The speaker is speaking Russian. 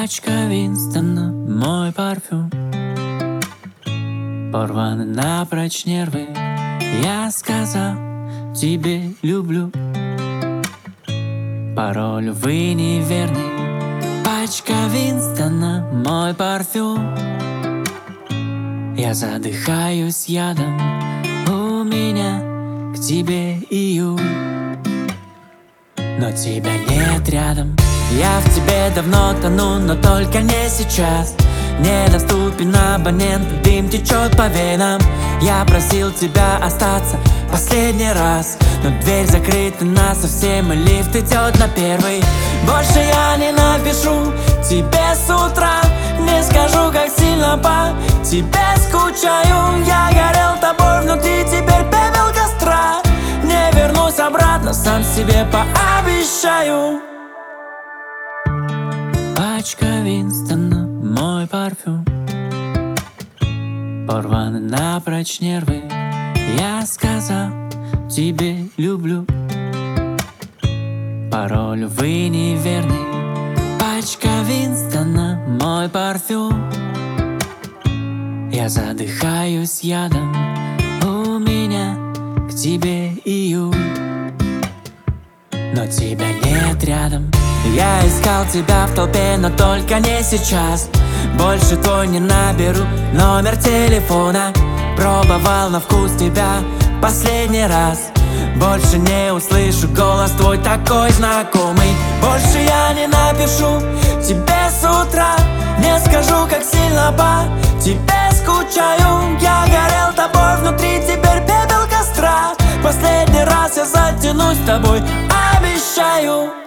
Пачка Винстона, мой парфюм, порваны напрочь нервы. Я сказал тебе люблю, пароль, увы, неверный. Пачка Винстона, мой парфюм. Я задыхаюсь ядом, у меня к тебе июль, но тебя нет рядом. Я в тебе давно тону, но только не сейчас. Недоступен абонент, дым течет по венам. Я просил тебя остаться последний раз, но дверь закрыта насовсем, и лифт идет на первый. Больше я не напишу тебе с утра, не скажу, как сильно по тебе скучаю. Я горел тобой внутри, теперь пепел костра. Не вернусь обратно, сам себе пообещаю. Пачка Винстона, мой парфюм, порваны напрочь нервы. Я сказал тебе люблю, пароль, увы, неверный. Пачка Винстона, мой парфюм. Я задыхаюсь ядом, у меня к тебе июль, но тебя нет рядом. Я искал тебя в толпе, но только не сейчас. Больше твой не наберу номер телефона. Пробовал на вкус тебя последний раз. Больше не услышу голос твой такой знакомый. Больше я не напишу тебе с утра, не скажу, как сильно по тебе скучаю. Я горел тобой внутри, теперь пепел костра. Последний раз я затянусь с тобой, обещаю.